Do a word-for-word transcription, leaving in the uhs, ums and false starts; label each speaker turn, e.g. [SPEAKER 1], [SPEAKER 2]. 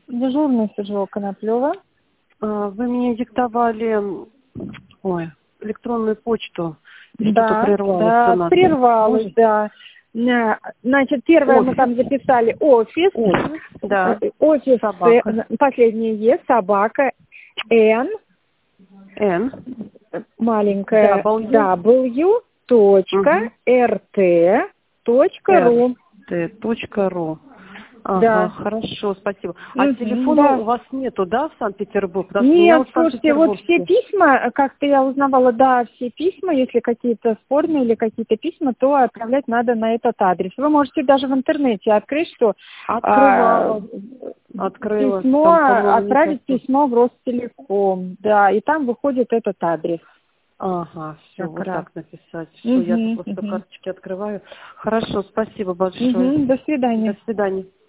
[SPEAKER 1] Дежурный Сержова Коноплева.
[SPEAKER 2] Вы мне диктовали ой, электронную почту. И
[SPEAKER 1] Да,
[SPEAKER 2] что-то прервалось
[SPEAKER 1] да,
[SPEAKER 2] у нас.
[SPEAKER 1] прервалось,
[SPEAKER 2] Может?
[SPEAKER 1] да. На- Значит, первое
[SPEAKER 2] Офис.
[SPEAKER 1] мы там записали офис.
[SPEAKER 2] Офис, да.
[SPEAKER 1] Э, Офис,
[SPEAKER 2] Собака.
[SPEAKER 1] э, последнее Е, собака, Н,
[SPEAKER 2] Н.
[SPEAKER 1] маленькая
[SPEAKER 2] W.
[SPEAKER 1] W, точка, РТ, точка, ру.
[SPEAKER 2] rt.ru. Ага,
[SPEAKER 1] Да.
[SPEAKER 2] хорошо, спасибо. А
[SPEAKER 1] Мгм,
[SPEAKER 2] телефона
[SPEAKER 1] да.
[SPEAKER 2] у вас нету, да, в Санкт-Петербург? Потому что у меня
[SPEAKER 1] Нет,
[SPEAKER 2] вот
[SPEAKER 1] слушайте, вот все
[SPEAKER 2] Санкт-Петербургский.
[SPEAKER 1] письма, как-то я узнавала, да, все письма, если какие-то спорные или какие-то письма, то отправлять надо на этот адрес. Вы можете даже в интернете открыть, что а,
[SPEAKER 2] Открывала. Открыла.
[SPEAKER 1] письмо,
[SPEAKER 2] Там, по-моему,
[SPEAKER 1] отправить
[SPEAKER 2] не так.
[SPEAKER 1] письмо в Ростелеком, да, и там выходит этот адрес.
[SPEAKER 2] Ага, все,
[SPEAKER 1] Как
[SPEAKER 2] вот
[SPEAKER 1] раз.
[SPEAKER 2] так написать. Все, я
[SPEAKER 1] Угу,
[SPEAKER 2] просто
[SPEAKER 1] угу.
[SPEAKER 2] карточки открываю. Хорошо, спасибо большое.
[SPEAKER 1] Угу, до свидания.
[SPEAKER 2] До свидания.